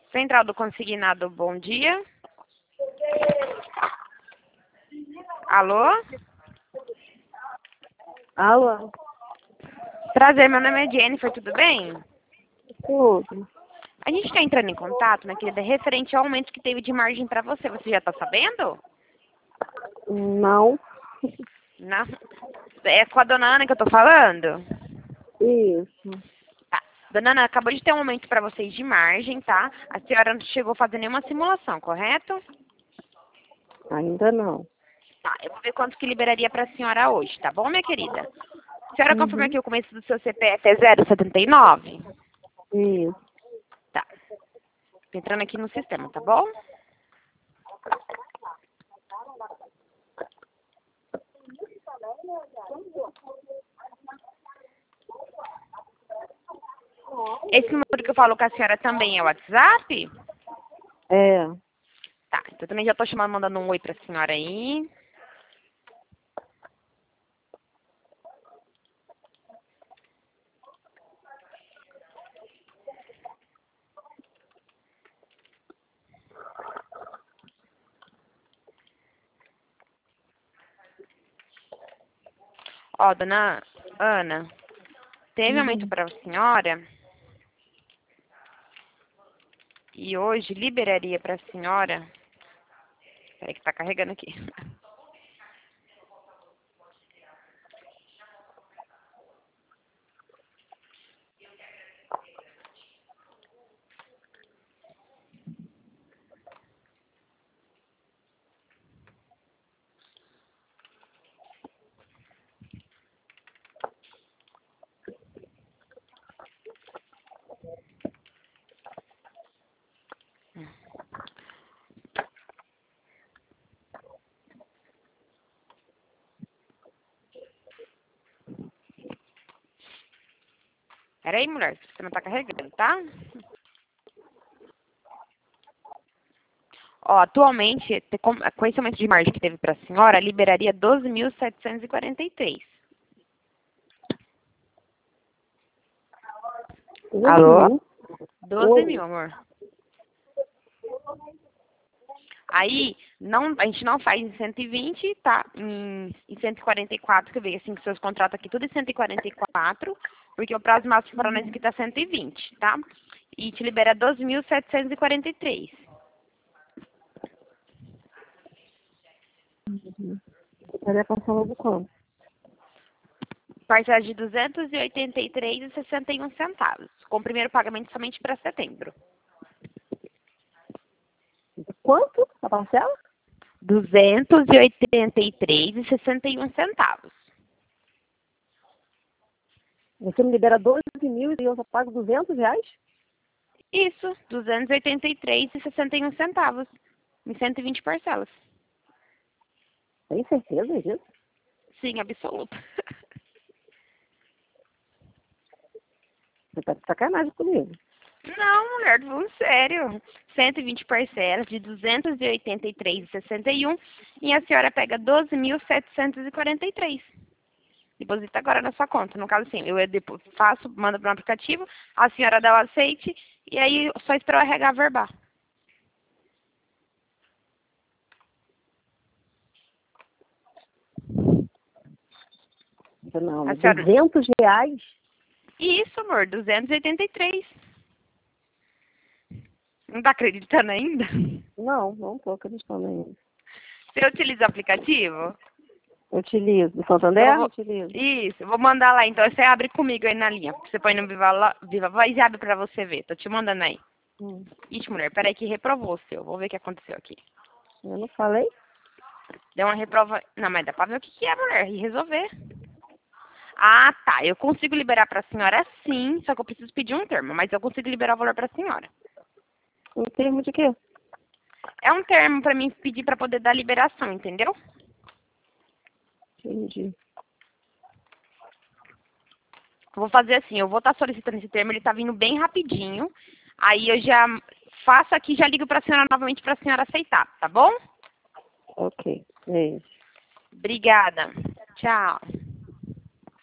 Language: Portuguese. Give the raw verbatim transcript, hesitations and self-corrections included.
Central do Consignado, bom dia. Alô? Alô? Prazer, meu nome é Jennifer, tudo bem? Tudo. A gente está entrando em contato, minha querida, referente ao aumento que teve de margem para você. Você já está sabendo? Não. Não. É com a dona Ana que eu estou falando? Isso. Tá. Dona Ana, acabou de ter um aumento para vocês de margem, tá? A senhora não chegou a fazer nenhuma simulação, correto? Ainda não. Tá, eu vou ver quanto que liberaria para a senhora hoje, tá bom, minha querida? A senhora Uhum. confirma que o começo do seu C P F é zero setenta e nove? Isso. Tá. Tô entrando aqui no sistema, tá bom? Esse número que eu falo com a senhora também é o WhatsApp? É. Tá, então eu também já tô chamando, mandando um oi pra senhora aí. Ó, dona Ana, teve aumento Uhum. para a senhora e hoje liberaria para a senhora. Peraí que tá carregando aqui. Peraí, mulher, você não tá carregando, tá? Ó, atualmente, te- com com esse aumento de margem que teve para a senhora, liberaria doze mil setecentos e quarenta e três. Alô? Uhum. doze mil, Oi. amor. Aí, não, a gente não faz em cento e vinte, tá? Em, em cento e quarenta e quatro, que veio assim, que seus contratos aqui, tudo em cento e quarenta e quatro, porque o prazo máximo para nós aqui tá cento e vinte, tá? E te libera doze mil setecentos e quarenta e três. Uhum. Estaria passando do quanto? Parcela de duzentos e oitenta e três reais e sessenta e um centavos, com o primeiro pagamento somente para setembro. Quanto a parcela? duzentos e oitenta e três reais e sessenta e um centavos. Você me libera doze mil e eu só pago duzentos reais? Isso, duzentos e oitenta e três reais e sessenta e um centavos, em cento e vinte parcelas. Tem certeza disso? Sim, absoluto. Você tá de sacanagem comigo. Não, mulher, tô falando sério. cento e vinte parcelas de duzentos e oitenta e três reais e sessenta e um e a senhora pega doze mil setecentos e quarenta e três. Deposita agora na sua conta. No caso, assim, eu depo- faço, mando para um aplicativo, a senhora dá o aceite e aí só espera eu arregar verbal. Não, A senhora... duzentos reais? Isso, amor, duzentos e oitenta e três. Não tá acreditando ainda? Não, não tô acreditando ainda. Você utiliza o aplicativo? Utilizo. Então eu Santander? vou... Utilizo. Isso, eu vou mandar lá. Então você abre comigo aí na linha. Você põe no Viva, Lo- Viva Voz e abre pra você ver. Tô te mandando aí. Hum. Ixi, mulher, peraí que reprovou o seu. Vou ver o que aconteceu aqui. Eu não falei? Deu uma reprova... Não, mas dá pra ver o que que é, mulher, e resolver. Ah, tá. Eu consigo liberar pra senhora sim, só que eu preciso pedir um termo. Mas eu consigo liberar o valor pra senhora. Em termos de quê? É um termo pra mim pedir pra poder dar liberação, entendeu? Entendi. Eu vou fazer assim, eu vou estar solicitando esse termo, ele tá vindo bem rapidinho. Aí eu já faço aqui, já ligo pra senhora novamente pra senhora aceitar, tá bom? Ok. É isso. Obrigada. Tchau.